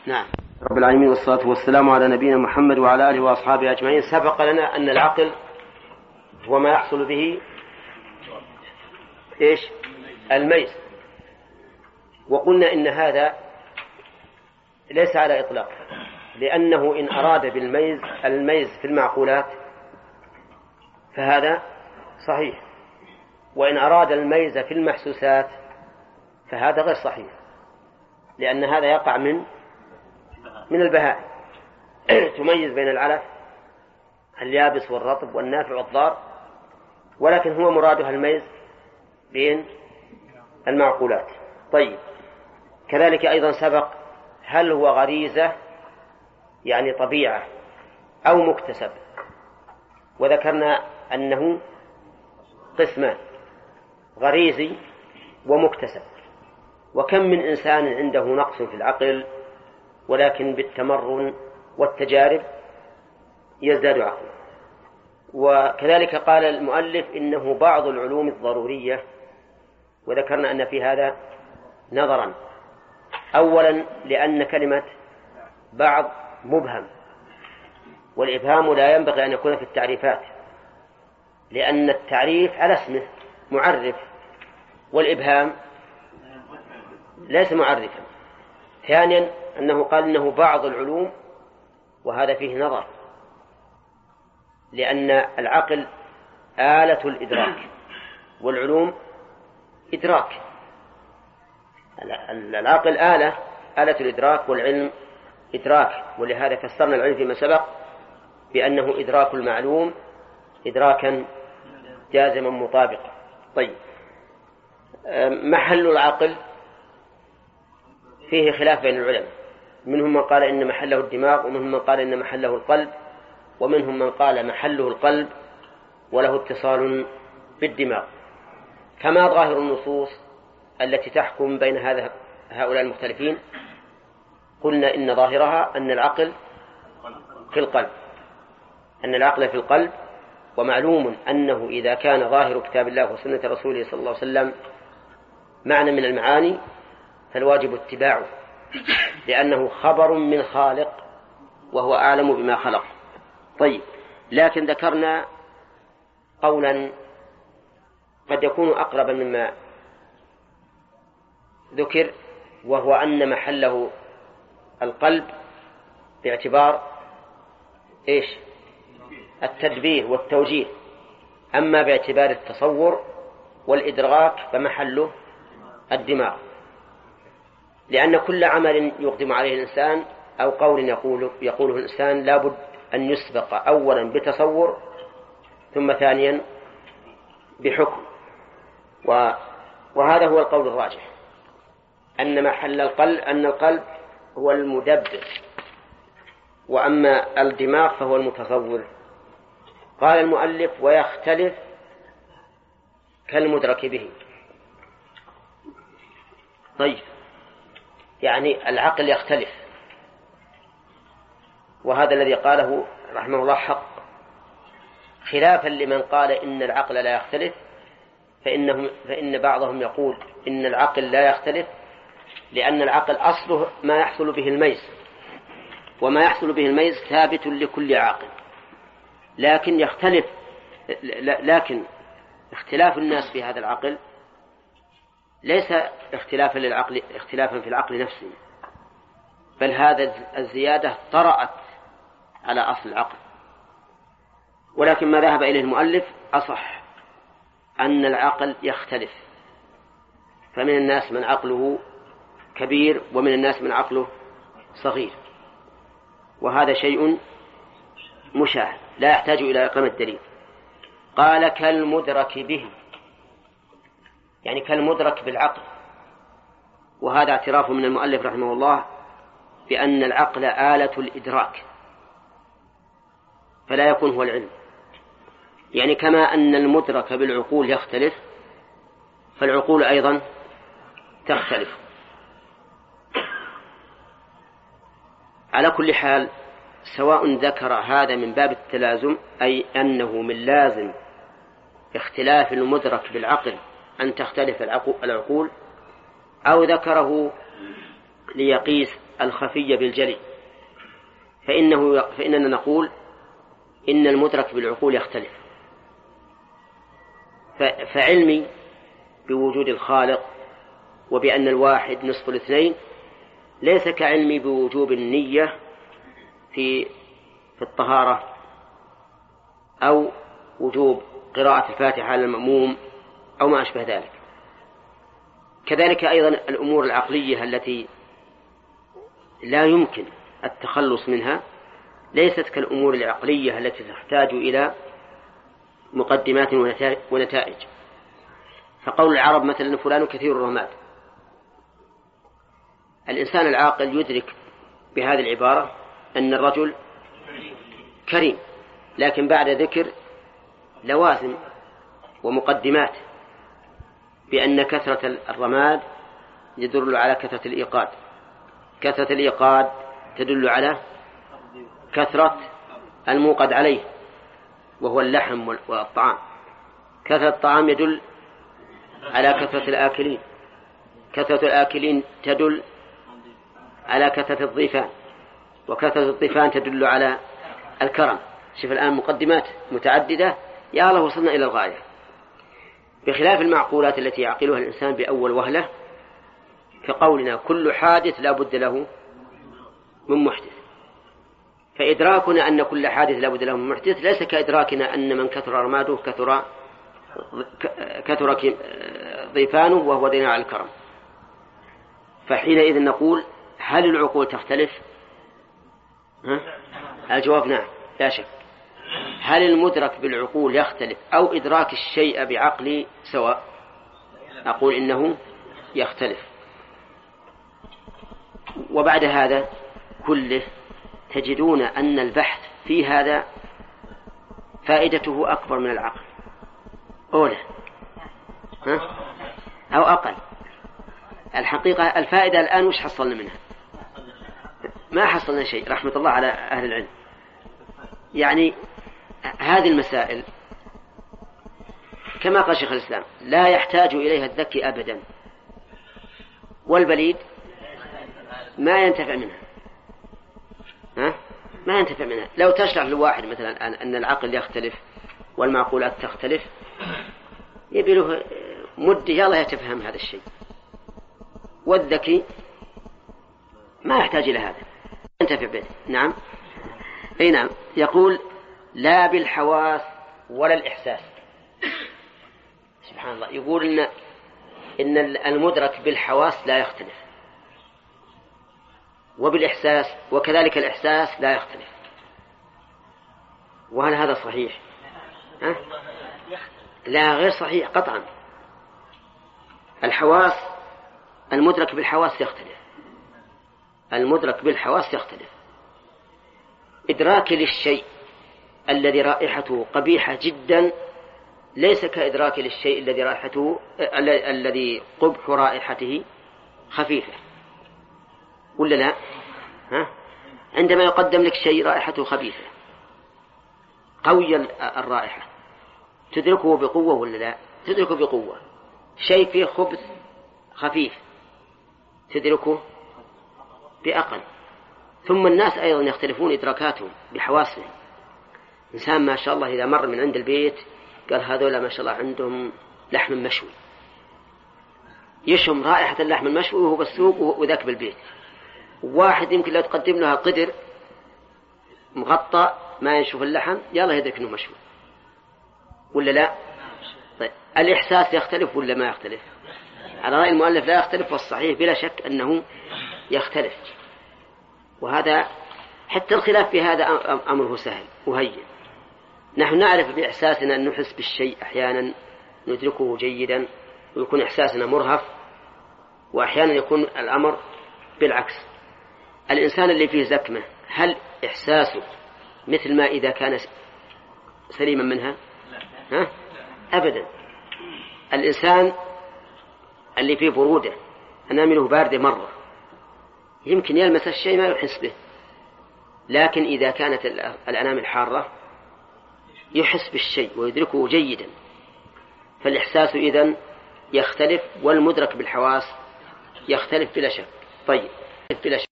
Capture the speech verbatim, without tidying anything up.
نعم. رب العالمين والصلاة والسلام على نبينا محمد وعلى آله وأصحابه أجمعين. سبق لنا أن العقل هو ما يحصل به إيش؟ الميز، وقلنا إن هذا ليس على إطلاق، لأنه إن أراد بالميز الميز في المعقولات فهذا صحيح، وإن أراد الميز في المحسوسات فهذا غير صحيح، لأن هذا يقع من من البهائم تميز بين العلف اليابس والرطب والنافع والضار، ولكن هو مرادها الميز بين المعقولات. طيب، كذلك أيضا سبق هل هو غريزة يعني طبيعة أو مكتسب، وذكرنا أنه قسمان، غريزي ومكتسب. وكم من إنسان عنده نقص في العقل ولكن بالتمرن والتجارب يزداد عقله. وكذلك قال المؤلف إنه بعض العلوم الضرورية، وذكرنا أن في هذا نظرا. أولا لأن كلمة بعض مبهم، والإبهام لا ينبغي أن يكون في التعريفات، لأن التعريف على اسمه معرف، والإبهام ليس معرفا. ثانيا أنه قال إنه بعض العلوم، وهذا فيه نظر، لأن العقل آلة الإدراك والعلوم إدراك. العقل آلة آلة الإدراك والعلم إدراك، ولهذا فسرنا العلم فيما سبق بأنه إدراك المعلوم إدراكا جازما مطابقا. طيب، محل العقل فيه خلاف بين العلماء، منهم من قال إن محله الدماغ، ومنهم من قال إن محله القلب، ومنهم من قال محله القلب وله اتصال بالدماغ، كما ظاهر النصوص التي تحكم بين هذا هؤلاء المختلفين. قلنا إن ظاهرها أن العقل في القلب، أن العقل في القلب، ومعلوم أنه إذا كان ظاهر كتاب الله وسنة رسوله صلى الله عليه وسلم معنى من المعاني فالواجب اتباعه، لأنه خبر من خالق وهو أعلم بما خلق. طيب، لكن ذكرنا قولا قد يكون أقرب مما ذكر، وهو أن محله القلب باعتبار إيش؟ التدبير والتوجيه، أما باعتبار التصور والإدراك فمحله الدماغ، لأن كل عمل يقدم عليه الإنسان أو قول يقوله, يقوله الإنسان لابد أن يسبق أولا بتصور ثم ثانيا بحكم. وهذا هو القول الراجح، أن محل القلب أن القلب هو المدبر، وأما الدماغ فهو المتصور. قال المؤلف ويختلف كالمدرك به. طيب، يعني العقل يختلف، وهذا الذي قاله رحمه الله حق، خلافا لمن قال إن العقل لا يختلف، فإنهم فإن بعضهم يقول إن العقل لا يختلف لأن العقل أصله ما يحصل به الميز، وما يحصل به الميز ثابت لكل عاقل، لكن يختلف لكن اختلاف الناس في هذا العقل ليس اختلافا للعقل اختلافا في العقل نفسه، بل هذا الزيادة طرأت على أصل العقل. ولكن ما ذهب إليه المؤلف أصح، أن العقل يختلف، فمن الناس من عقله كبير ومن الناس من عقله صغير، وهذا شيء مشاهد لا يحتاج إلى إقامة دليل. قال كالمدرك به، يعني كالمدرك بالعقل، وهذا اعتراف من المؤلف رحمه الله بأن العقل آلة الإدراك فلا يكون هو العلم. يعني كما أن المدرك بالعقول يختلف فالعقول أيضا تختلف. على كل حال، سواء ذكر هذا من باب التلازم، أي أنه من لازم اختلاف المدرك بالعقل أن تختلف العقول، أو ذكره ليقيس الخفي بالجلي، فإنه فإننا نقول إن المدرك بالعقول يختلف. فعلمي بوجود الخالق وبأن الواحد نصف الاثنين ليس كعلمي بوجوب النية في في الطهارة أو وجوب قراءة الفاتحة على المأموم أو ما أشبه ذلك. كذلك أيضا الأمور العقلية التي لا يمكن التخلص منها ليست كالأمور العقلية التي تحتاج إلى مقدمات ونتائج. فقول العرب مثلا فلان كثير الرماد، الإنسان العاقل يدرك بهذه العبارة أن الرجل كريم، لكن بعد ذكر لوازم ومقدمات بأن كثرة الرماد يدل على كثرة الإيقاد، كثرة الإيقاد تدل على كثرة الموقد عليه وهو اللحم والطعام، كثرة الطعام يدل على كثرة الآكلين، كثرة الآكلين تدل على كثرة الضيفان، وكثرة الضيفان تدل على الكرم. شوف الآن مقدمات متعددة، يا الله وصلنا إلى الغاية، بخلاف المعقولات التي يعقلها الإنسان بأول وهلة، كقولنا كل حادث لا بد له من محدث. فإدراكنا أن كل حادث لا بد له من محدث ليس كإدراكنا أن من كثر رماده كثر كثر ضيفانه وهو دين على الكرم. فحينئذ نقول هل العقول تختلف؟ ها؟ الجواب نعم لا شك. هل المدرك بالعقول يختلف أو إدراك الشيء بعقلي سواء؟ أقول إنه يختلف. وبعد هذا كله تجدون أن البحث في هذا فائدته أكبر من العقل، أولا ها؟ أو أقل. الحقيقة الفائدة الآن وش حصلنا منها؟ ما حصلنا شيء، رحمة الله على أهل العلم. يعني هذه المسائل كما قال شيخ الإسلام لا يحتاج إليها الذكي أبدا، والبليد ما ينتفع منها، ها؟ ما ينتفع منها. لو تشرح لواحد مثلا أن العقل يختلف والمعقولات تختلف يبي له مدة يلا يتفهم هذا الشيء، والذكي ما يحتاج إلى هذا ينتفع به. نعم أي نعم. يقول لا بالحواس ولا الإحساس. سبحان الله، يقول إن إن المدرك بالحواس لا يختلف، وبالإحساس وكذلك الإحساس لا يختلف. وهل هذا صحيح؟ أه؟ لا غير صحيح قطعا. الحواس المدرك بالحواس يختلف، المدرك بالحواس يختلف. إدراكي للشيء الذي رائحته قبيحة جدا ليس كإدراكي للشيء الذي رائحته الذي قبح رائحته خفيفة، ولا لا؟ ها؟ عندما يقدم لك شيء رائحته خبيثة قوية الرائحة تدركه بقوة ولا لا؟ تدركه بقوة. شيء فيه خبث خفيف تدركه بأقل. ثم الناس أيضا يختلفون إدراكاتهم بحواسهم. إنسان ما شاء الله إذا مر من عند البيت قال هذولا ما شاء الله عندهم لحم مشوي، يشم رائحة اللحم المشوي وهو بالسوق وذاك بالبيت. واحد يمكن لو تقدم له قدر مغطى ما يشوف اللحم يلا يدرك إنه مشوي، ولا لا؟ طيب الإحساس يختلف ولا ما يختلف؟ على رأي المؤلف لا يختلف، والصحيح بلا شك أنه يختلف. وهذا حتى الخلاف في هذا أمره سهل وهين. نحن نعرف بإحساسنا أن نحس بالشيء أحيانا ندركه جيدا ويكون إحساسنا مرهف، وأحيانا يكون الأمر بالعكس. الإنسان اللي فيه زكمة هل إحساسه مثل ما إذا كان سليما منها؟ ها؟ أبدا. الإنسان اللي فيه برودة أنامله باردة مرة يمكن يلمس الشيء ما يحس به، لكن إذا كانت الأنامل حارة يحس بالشيء ويدركه جيدا. فالإحساس إذن يختلف، والمدرك بالحواس يختلف بلا شك. طيب بلا شك.